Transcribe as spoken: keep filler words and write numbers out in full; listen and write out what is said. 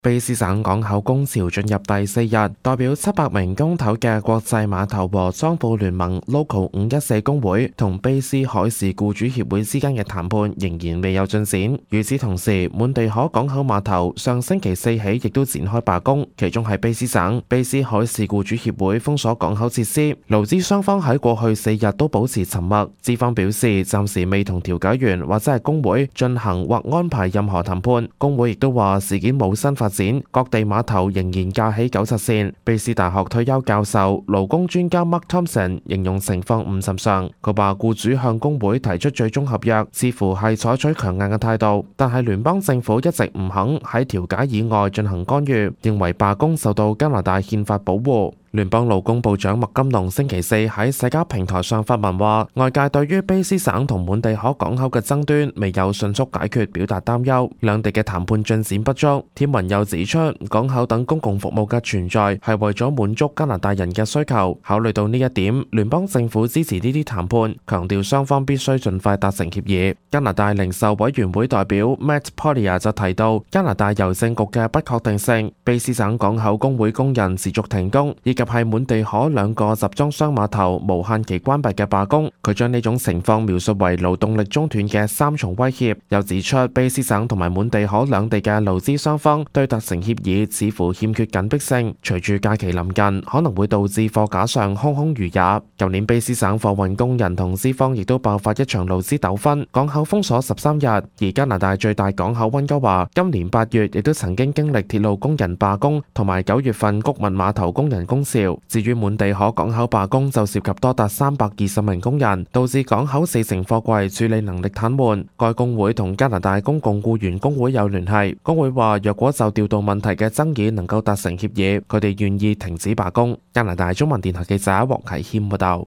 卑斯省港口工潮進入第四日，代表七百名工頭嘅國際碼頭和倉庫聯盟 Local 五一四工會同卑斯海事僱主協會之間嘅談判仍然未有進展。與此同時，滿地可港口碼頭上星期四起亦都展開罷工，其中係卑斯省卑斯海事僱主協會封鎖港口設施，勞資雙方喺過去四日都保持沉默。資方表示暫時未同調解員或者係工會進行或安排任何談判。工會亦都話事件冇新發展，各地碼頭仍然架起糾察線。卑斯大學退休教授、勞工專家 Mark Thompson 形容情況唔尋常。佢話僱主向工會提出最終合約，似乎係採取強硬嘅態度，但係聯邦政府一直唔肯喺調解以外進行干預，認為罷工受到加拿大憲法保護。聯邦勞工部長麥金龍星期四喺社交平台上發文話，外界對於卑斯省同滿地可港口嘅爭端未有迅速解決表達擔憂，兩地嘅談判進展不足。貼文又指出，港口等公共服務嘅存在係為咗滿足加拿大人嘅需求。考慮到呢一點，聯邦政府支持呢啲談判，強調雙方必須盡快達成協議。加拿大零售委員會代表 Matt Poirier 就提到，加拿大郵政局嘅不確定性、卑斯省港口工會工人持續停工，以及係滿地可兩個集裝箱碼頭無限期關閉嘅罷工。佢將呢種情況描述為勞動力中斷嘅三重威脅，又指出卑斯省同埋滿地可兩地嘅勞資雙方對達成協議似乎欠缺緊迫性，隨住假期臨近，可能會導致貨架上空空如也。舊年卑斯省貨運工人同資方亦都爆發一場勞資糾紛，港口封鎖十三日。而加拿大最大港口溫哥華今年八月亦都曾經經歷鐵路工人罷工，同埋九月份谷物碼頭工人工潮。至於滿地可港口罷工就涉及多達三百二十名工人，導致港口四成貨櫃處理能力癱瘓。該工會同加拿大公共僱員工會有聯繫，工會話若果就調度問題嘅爭議能夠達成協議，佢哋願意停止罷工。加拿大中文電台記者黃啟謙報道。